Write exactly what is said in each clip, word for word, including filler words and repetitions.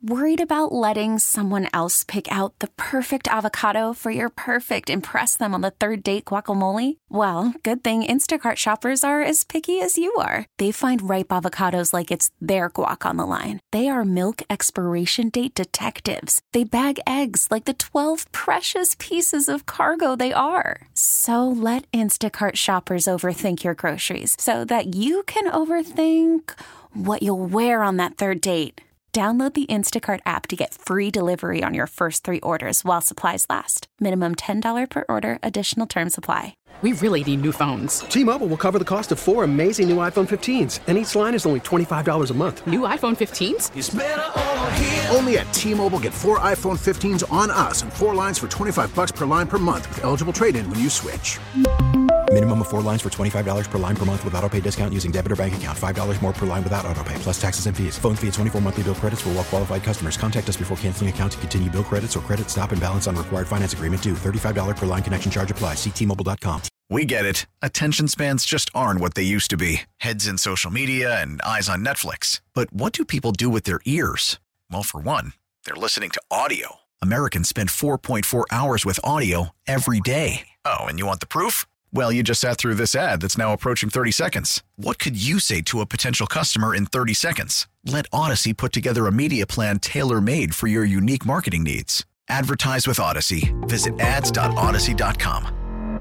Worried about letting someone else pick out the perfect avocado for your perfect impress them on the third date guacamole? Well, good thing Instacart shoppers are as picky as you are. They find ripe avocados like it's their guac on the line. They are milk expiration date detectives. They bag eggs like the twelve precious pieces of cargo they are. So let Instacart shoppers overthink your groceries so that you can overthink what you'll wear on that third date. Download the Instacart app to get free delivery on your first three orders while supplies last. Minimum ten dollars per order. Additional terms apply. We really need new phones. T-Mobile will cover the cost of four amazing new iPhone fifteens, and each line is only twenty-five dollars a month. New iPhone fifteens? It's better over here. Only at T-Mobile, get four iPhone fifteens on us and four lines for twenty-five dollars per line per month with eligible trade-in when you switch. Minimum of four lines for twenty-five dollars per line per month with autopay discount using debit or bank account. five dollars more per line without autopay, plus taxes and fees. Phone fee at twenty-four monthly bill credits for well-qualified customers. Contact us before canceling account to continue bill credits or credit stop and balance on required finance agreement due. thirty-five dollars per line connection charge applies. See T Mobile dot com. We get it. Attention spans just aren't what they used to be. Heads in social media and eyes on Netflix. But what do people do with their ears? Well, for one, they're listening to audio. Americans spend four point four hours with audio every day. Oh, and you want the proof? Well, you just sat through this ad that's now approaching thirty seconds. What could you say to a potential customer in thirty seconds? Let Odyssey put together a media plan tailor-made for your unique marketing needs. Advertise with Odyssey. Visit ads dot odyssey dot com.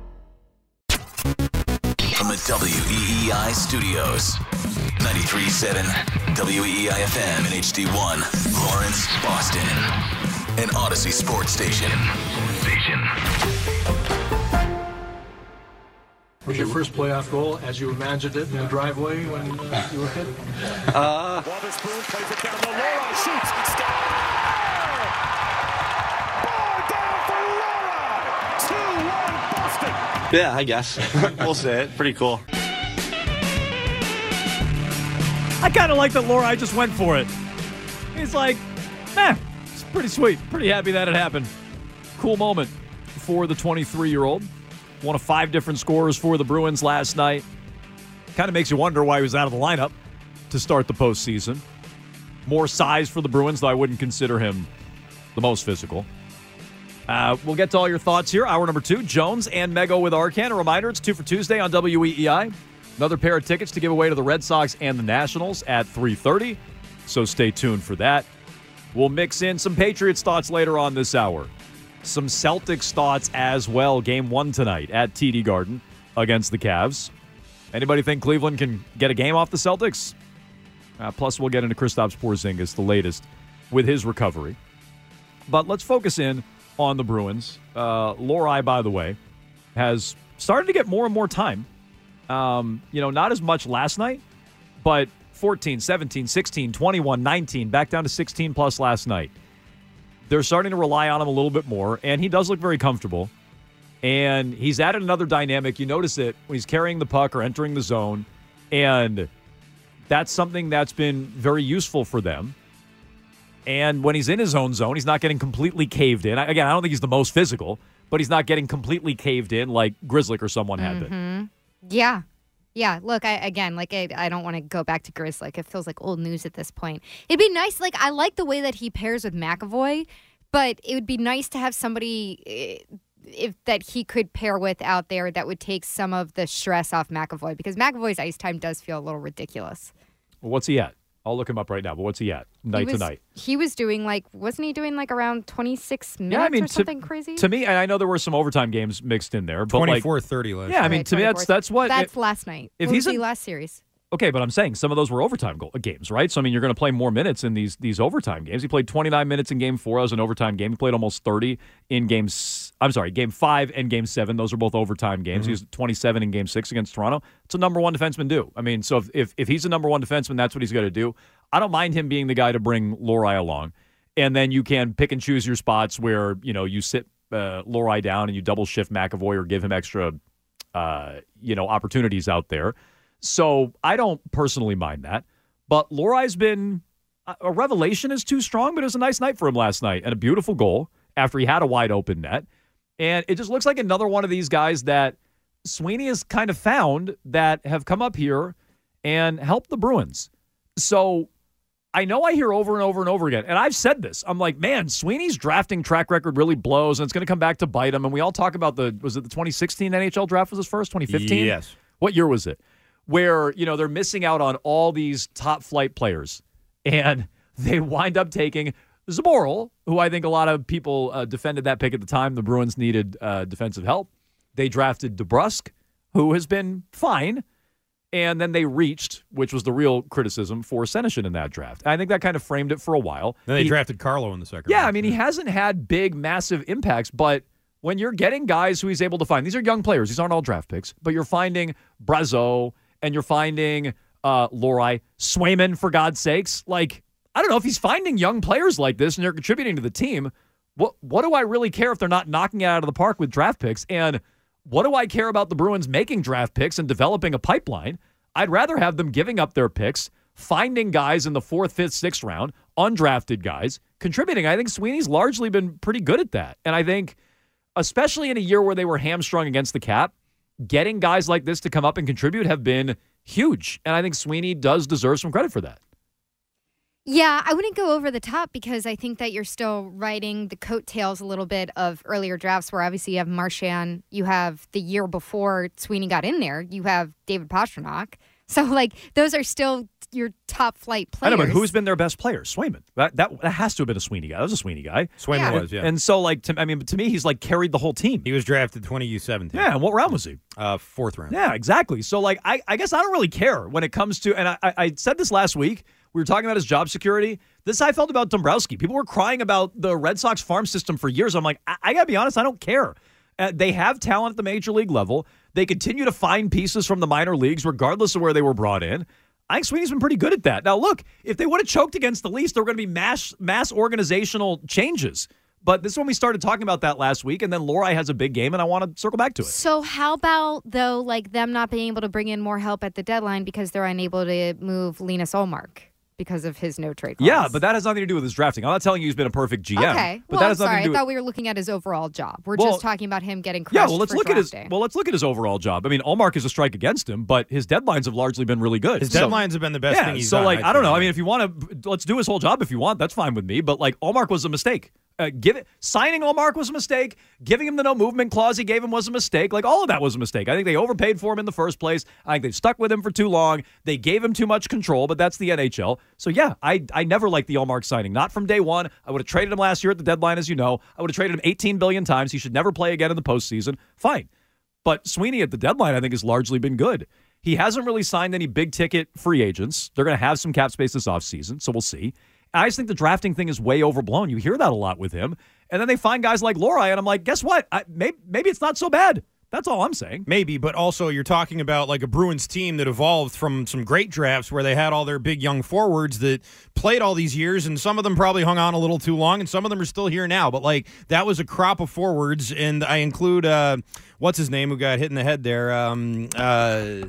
From the W E E I studios, ninety-three point seven W E E I F M and H D one, Lawrence, Boston, an Odyssey sports station. Station. Was your first playoff goal as you imagined it in the driveway when uh, you were a kid? Uh, Wotherspoon plays it down to Laura, shoots, score! Ball down for Laura! two one Boston! Yeah, I guess. We'll say it. Pretty cool. I kind of like that Laura, I just went for it. He's like, eh, it's pretty sweet. Pretty happy that it happened. Cool moment for the twenty-three-year-old. One of five different scorers for the Bruins last night. Kind of makes you wonder why he was out of the lineup to start the postseason. More size for the Bruins, though I wouldn't consider him the most physical. Uh, we'll get to all your thoughts here. Hour number two, Jones and Mego with Arcand. A reminder, it's two for Tuesday on W E E I. Another pair of tickets to give away to the Red Sox and the Nationals at three thirty, so stay tuned for that. We'll mix in some Patriots thoughts later on this hour. Some Celtics thoughts as well. Game one tonight at T D Garden against the Cavs. Anybody think Cleveland can get a game off the Celtics? Uh, plus, we'll get into Kristaps Porzingis, the latest, with his recovery. But let's focus in on the Bruins. Uh, Lorai, by the way, has started to get more and more time. Um, you know, not as much last night, but fourteen, seventeen, sixteen, twenty-one, nineteen, back down to sixteen plus last night. They're starting to rely on him a little bit more, and he does look very comfortable. And he's added another dynamic. You notice it when he's carrying the puck or entering the zone, and that's something that's been very useful for them. And when he's in his own zone, he's not getting completely caved in. Again, I don't think he's the most physical, but he's not getting completely caved in like Grzelcyk or someone had mm-hmm. been. Yeah. Yeah, look, I, again, like, I, I don't want to go back to Grzelcyk. It feels like old news at this point. It'd be nice, like, I like the way that he pairs with McAvoy, but it would be nice to have somebody if that he could pair with out there that would take some of the stress off McAvoy, because McAvoy's ice time does feel a little ridiculous. Well, what's he at? I'll look him up right now, but what's he at night he was, to night? He was doing, like, wasn't he doing, like, around twenty-six minutes yeah, I mean, or something to, crazy? To me, and I know there were some overtime games mixed in there, but twenty-four like, thirty last Yeah, I mean, right, to me, that's that's what... That's it, last night. If what he's was a, the last series? Okay, but I'm saying some of those were overtime go- games, right? So, I mean, you're going to play more minutes in these these overtime games. He played twenty-nine minutes in Game four. That was an overtime game. He played almost thirty in Games... I'm sorry, Game five and Game seven. Those are both overtime games. Mm-hmm. He was twenty-seven in Game six against Toronto. It's a number one defenseman do. I mean, so if, if, if he's a number one defenseman, that's what he's going to do. I don't mind him being the guy to bring Lorai along. And then you can pick and choose your spots where, you know, you sit uh, Lorai down and you double shift McAvoy or give him extra, uh, you know, opportunities out there. So I don't personally mind that. But Lorai's been a revelation is too strong, but it was a nice night for him last night and a beautiful goal after he had a wide open net. And it just looks like another one of these guys that Sweeney has kind of found that have come up here and helped the Bruins. So I know I hear over and over and over again, and I've said this. I'm like, man, Sweeney's drafting track record really blows, and it's going to come back to bite him. And we all talk about the, was it the twenty sixteen N H L draft was his first, twenty fifteen? Yes. What year was it? Where, you know, they're missing out on all these top flight players, and they wind up taking Zboril, who I think a lot of people uh, defended that pick at the time. The Bruins needed uh, defensive help. They drafted DeBrusk, who has been fine. And then they reached, which was the real criticism, for Senyshyn in that draft. I think that kind of framed it for a while. Then they he, drafted Carlo in the second Yeah, round. I mean, he hasn't had big, massive impacts, but when you're getting guys who he's able to find, these are young players. These aren't all draft picks, but you're finding Brazeau and you're finding uh, Lohrei, Swayman, for God's sakes. Like, I don't know, if he's finding young players like this and they're contributing to the team, what what do I really care if they're not knocking it out of the park with draft picks? And what do I care about the Bruins making draft picks and developing a pipeline? I'd rather have them giving up their picks, finding guys in the fourth, fifth, sixth round, undrafted guys, contributing. I think Sweeney's largely been pretty good at that. And I think, especially in a year where they were hamstrung against the cap, getting guys like this to come up and contribute have been huge. And I think Sweeney does deserve some credit for that. Yeah, I wouldn't go over the top because I think that you're still riding the coattails a little bit of earlier drafts where obviously you have Marchand, you have the year before Sweeney got in there, you have David Pastrnak. So, like, those are still your top flight players. I know, but who's been their best player? Swayman. That, that that has to have been a Sweeney guy. That was a Sweeney guy. Swayman Yeah. was, yeah. And so, like, to, I mean, to me, he's, like, carried the whole team. He was drafted twenty seventeen. Yeah, and what round was he? Uh, fourth round. Yeah, exactly. So, like, I, I guess I don't really care when it comes to, and I, I I said this last week, we were talking about his job security. This I felt about Dombrowski. People were crying about the Red Sox farm system for years. I'm like, I, I got to be honest, I don't care. Uh, they have talent at the major league level. They continue to find pieces from the minor leagues, regardless of where they were brought in. I think Sweeney's been pretty good at that. Now, look, if they would have choked against the Leafs, there were going to be mass mass organizational changes. But this is when we started talking about that last week, and then Lohrei has a big game, and I want to circle back to it. So how about, though, like them not being able to bring in more help at the deadline because they're unable to move Linus Ullmark because of his no-trade clause? Yeah, but that has nothing to do with his drafting. I'm not telling you he's been a perfect G M. Okay. But well, that I'm has nothing sorry. to do I with... thought we were looking at his overall job. We're Well, just talking about him getting crushed Yeah, well, let's for look at his drafting. well, let's look at his overall job. I mean, Ullmark is a strike against him, but his deadlines have largely been really good. His So- deadlines have been the best yeah, thing he's so done. like I'd I don't say. know. I mean, if you want to, let's do his whole job if you want. That's fine with me. But like Ullmark was a mistake. Uh, give it signing Ullmark was a mistake. Giving him the no movement clause he gave him was a mistake. Like all of that was a mistake. I think they overpaid for him in the first place. I think they stuck with him for too long. They gave him too much control. But that's the N H L. So yeah, I I never liked the Ullmark signing. Not from day one. I would have traded him last year at the deadline, as you know. I would have traded him eighteen billion times. He should never play again in the postseason. Fine. But Sweeney at the deadline, I think, has largely been good. He hasn't really signed any big ticket free agents. They're going to have some cap space this offseason, so we'll see. I just think the drafting thing is way overblown. You hear that a lot with him. And then they find guys like Lohrei, and I'm like, guess what? I, maybe, maybe it's not so bad. That's all I'm saying. Maybe, but also you're talking about like a Bruins team that evolved from some great drafts where they had all their big young forwards that played all these years, and some of them probably hung on a little too long, and some of them are still here now. But like that was a crop of forwards, and I include uh, what's his name who got hit in the head there. Um, uh,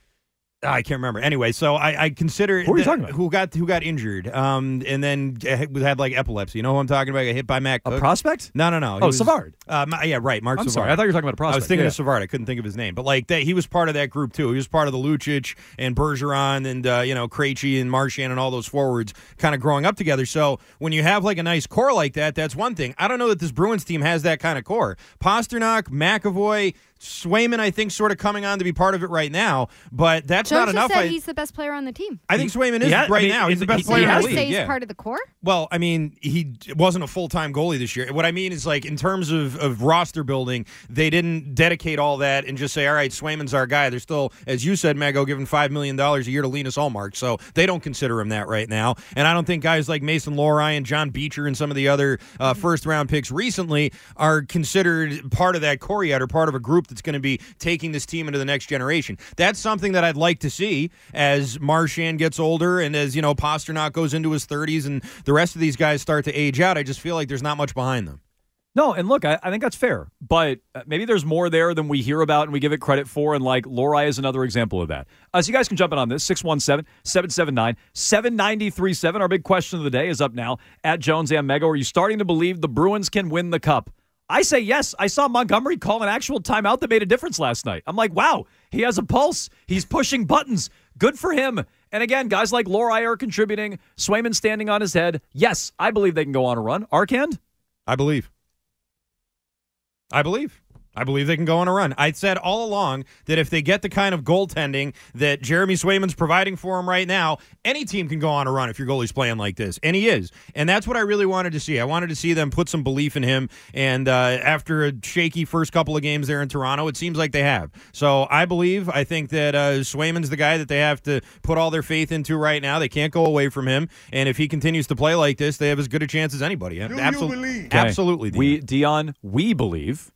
I can't remember. Anyway, so I, I consider who are you that, talking about? Who got who got injured, um, and then had like epilepsy. You know who I'm talking about? Got hit by Matt Cook. A prospect? No, no, no. He Oh, was, Savard. Uh, yeah, right. Mark I'm Savard. sorry. I thought you were talking about a prospect. I was thinking yeah. of Savard. I couldn't think of his name, but like that, he was part of that group too. He was part of the Lucic and Bergeron and uh, you know Krejci and Marchand and all those forwards kind of growing up together. So when you have like a nice core like that, that's one thing. I don't know that this Bruins team has that kind of core. Pastrnak, McAvoy, Swayman, I think, sort of coming on to be part of it right now, but that's Joe not just enough. said I, he's the best player on the team. I think Swayman is Yeah, right I mean, now. He's the best he- player he in the has You league. say he's yeah. part of the core? Well, I mean, he wasn't a full-time goalie this year. What I mean is, like, in terms of, of roster building, they didn't dedicate all that and just say, all right, Swayman's our guy. They're still, as you said, Mego, giving five million dollars a year to Linus Ullmark, so they don't consider him that right now. And I don't think guys like Mason Lohrei and John Beecher and some of the other uh, first-round picks recently are considered part of that core yet or part of a group that's going to be taking this team into the next generation. That's something that I'd like to see as Marchand gets older and as, you know, Pastrnak goes into his thirties and the rest of these guys start to age out. I just feel like there's not much behind them. No, and look, I, I think that's fair, but maybe there's more there than we hear about and we give it credit for, and like Lohrei is another example of that. Uh, so you guys can jump in on this, six one seven, seven seven nine, seven nine three seven. Our big question of the day is up now at Jones and Mego. Are you starting to believe the Bruins can win the Cup? I say yes. I saw Montgomery call an actual timeout that made a difference last night. I'm like, wow, he has a pulse. He's pushing buttons. Good for him. And again, guys like Lohrei are contributing. Swayman standing on his head. Yes, I believe they can go on a run. Arcand? I believe. I believe. I believe they can go on a run. I said all along that if they get the kind of goaltending that Jeremy Swayman's providing for them right now, any team can go on a run if your goalie's playing like this. And he is. And that's what I really wanted to see. I wanted to see them put some belief in him. And uh, after a shaky first couple of games there in Toronto, it seems like they have. So I believe, I think that uh, Swayman's the guy that they have to put all their faith into right now. They can't go away from him. And if he continues to play like this, they have as good a chance as anybody. Do Absol- you believe? Okay. Absolutely. Dion. We, Dion, we believe.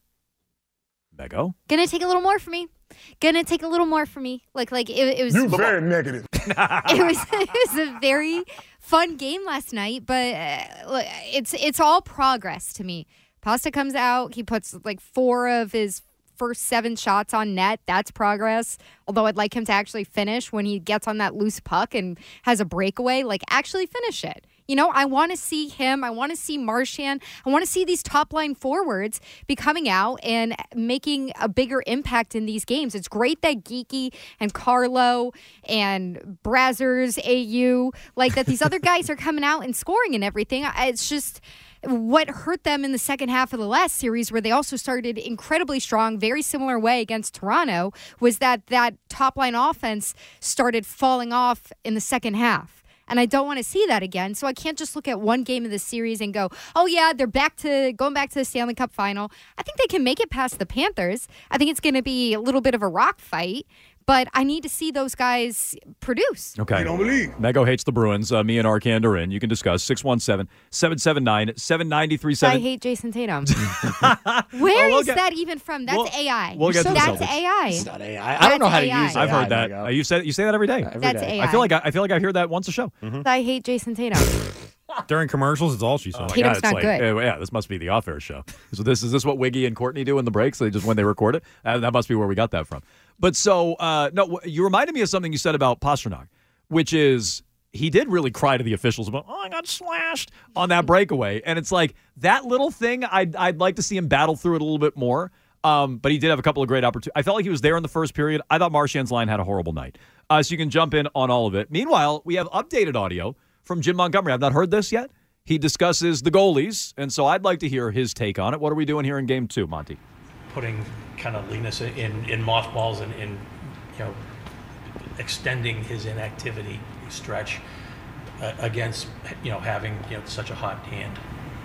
Mego? Gonna take a little more for me. Gonna take a little more for me. Like, like it, it was. You're very negative. it was. It was a very fun game last night, but uh, look, it's it's all progress to me. Pasta comes out. He puts like four of his first seven shots on net. That's progress. Although I'd like him to actually finish when he gets on that loose puck and has a breakaway. Like, actually finish it. You know, I want to see him. I want to see Marchand. I want to see these top-line forwards be coming out and making a bigger impact in these games. It's great that Geeky and Carlo and Brazzers, A U, like that these other guys are coming out and scoring and everything. It's just what hurt them in the second half of the last series, where they also started incredibly strong, very similar way against Toronto, was that that top-line offense started falling off in the second half. And I don't want to see that again. So I can't just look at one game of the series and go, oh, yeah, they're back to going back to the Stanley Cup final. I think they can make it past the Panthers. I think it's going to be a little bit of a rock fight. But I need to see those guys produce. Okay. You don't believe. Mego hates the Bruins. Uh, me and Arcand are in. You can discuss six one seven, seven seven nine, seven nine three seven. I hate Jason Tatum. Well, Where we'll is get- that even from? That's we'll- A I. we'll get to the That's Celtics. A I. It's not A I. I don't know how to That's use it. I've heard that. Uh, you say you say that every day. Every That's day. A I. I feel like I, I feel like I hear that once a show. I hate Jason Tatum. During commercials, it's all she said. Oh my Tatum's God, it's not like, good. uh, yeah, this must be the off-air show. So this is this what Wiggy and Courtney do in the breaks? They just when they record it. Uh, that must be where we got that from. But so uh, no, w- you reminded me of something you said about Pastrnak, which is he did really cry to the officials about, oh, I got slashed on that breakaway, and it's like that little thing. I'd I'd like to see him battle through it a little bit more. Um, but he did have a couple of great opportunities. I felt like he was there in the first period. I thought Marchand's line had a horrible night. Uh, so you can jump in on all of it. Meanwhile, we have updated audio from Jim Montgomery. I've not heard this yet. He discusses the goalies, and so I'd like to hear his take on it. What are we doing here in game two, Monty? Putting kind of Linus in, in mothballs and in, you know, extending his inactivity stretch uh, against, you know, having, you know, such a hot hand.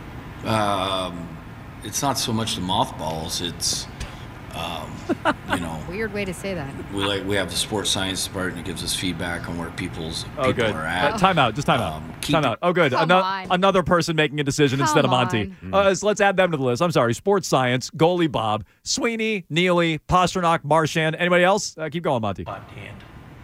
Um, it's not so much the mothballs, it's, um, you know. Weird way to say that. We like we have the sports science department that gives us feedback on where people's Oh, people good. are at. Uh, time out. Just time out. Um, keep time out. Oh, good. Come Ano- on. Another person making a decision instead of Come Monty. on. Uh, so let's add them to the list. I'm sorry. Sports science, goalie Bob, Sweeney, Neely, Pastrnak, Marchand. Anybody else? Uh, keep going, Monty. Hot hand.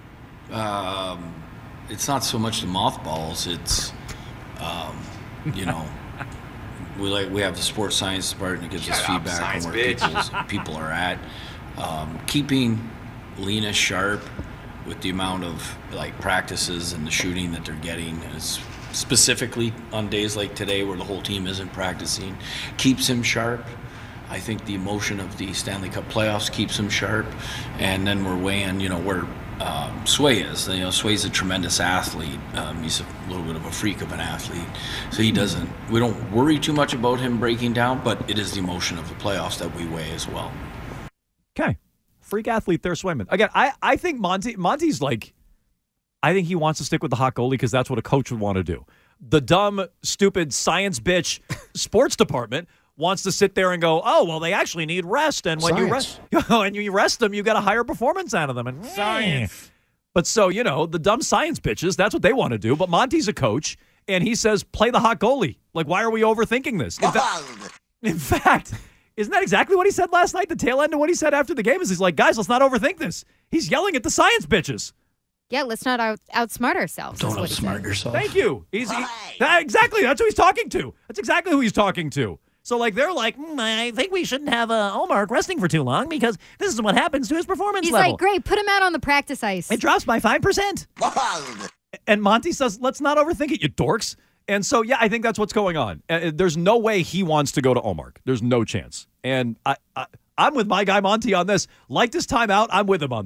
Um, it's not so much the mothballs, it's, um, you know. We like we have the sports science department that gives us Shut up, feedback science on where bitch. people's, people are at. Um, keeping Lena sharp with the amount of like practices and the shooting that they're getting is specifically on days like today where the whole team isn't practicing, keeps him sharp. I think the emotion of the Stanley Cup playoffs keeps him sharp, and then we're weighing, you know, where um, Sway is. You know, Sway's a tremendous athlete. Um, he's a little bit of a freak of an athlete, so he doesn't. We don't worry too much about him breaking down, but it is the emotion of the playoffs that we weigh as well. Okay. Freak athlete there, Swayman. Again, I, I think Monty Monty's like, I think he wants to stick with the hot goalie because that's what a coach would want to do. The dumb, stupid science bitch sports department wants to sit there and go, oh, well, they actually need rest. And when Science. you rest, when you rest them, you got a higher performance out of them. And Science. But so, you know, the dumb science bitches, that's what they want to do. But Monty's a coach, and he says, play the hot goalie. Like, why are we overthinking this? In, fa- in fact, isn't that exactly what he said last night? The tail end of what he said after the game is he's like, guys, let's not overthink this. He's yelling at the science bitches. Yeah, let's not out, outsmart ourselves. Don't is what he outsmart said. yourself. Thank you. He's he, that- exactly. That's who he's talking to. That's exactly who he's talking to. So, like, they're like, mm, I think we shouldn't have uh, Omar resting for too long because this is what happens to his performance He's level. like, great, put him out on the practice ice. It drops by five percent. And Monty says, let's not overthink it, you dorks. And so, yeah, I think that's what's going on. Uh, there's no way he wants to go to Omar. There's no chance. And I, I, I'm with my guy Monty on this. Like this timeout, I'm with him on this.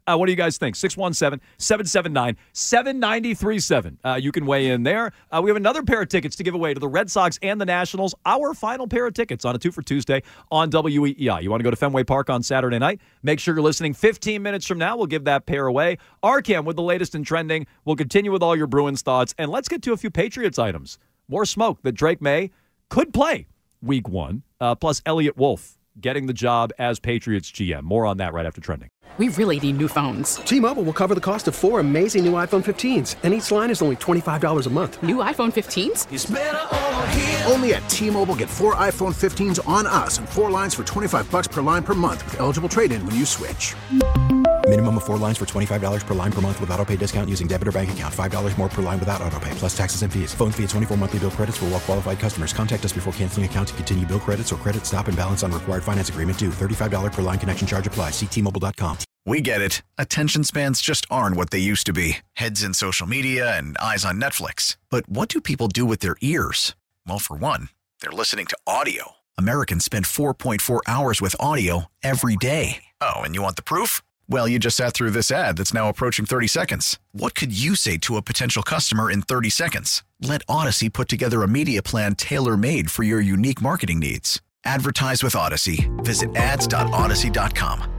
Uh, what do you guys think? six one seven, seven seven nine, seven nine three seven. Uh, you can weigh in there. Uh, we have another pair of tickets to give away to the Red Sox and the Nationals. Our final pair of tickets on a two for Tuesday on W E E I. You want to go to Fenway Park on Saturday night? Make sure you're listening. fifteen minutes from now, we'll give that pair away. Arcam with the latest in trending. We'll continue with all your Bruins thoughts. And let's get to a few Patriots items. More smoke that Drake May could play week one. Uh, plus Elliott Wolf getting the job as Patriots G M. More on that right after trending. We really need new phones. T-Mobile will cover the cost of four amazing new iPhone fifteens, and each line is only twenty-five dollars a month. New iPhone fifteens? It's better over here. Only at T-Mobile, get four iPhone fifteens on us and four lines for twenty-five bucks per line per month with eligible trade-in when you switch. Minimum of four lines for twenty-five dollars per line per month with autopay discount using debit or bank account. five dollars more per line without autopay, plus taxes and fees. Phone fee at twenty-four monthly bill credits for well-qualified customers. Contact us before canceling account to continue bill credits or credit stop and balance on required finance agreement due. thirty-five dollars per line connection charge applies. See T Mobile dot com. We get it. Attention spans just aren't what they used to be. Heads in social media and eyes on Netflix. But what do people do with their ears? Well, for one, they're listening to audio. Americans spend four point four hours with audio every day. Oh, and you want the proof? Well, you just sat through this ad that's now approaching thirty seconds. What could you say to a potential customer in thirty seconds? Let Odyssey put together a media plan tailor-made for your unique marketing needs. Advertise with Odyssey. Visit ads dot odyssey dot com.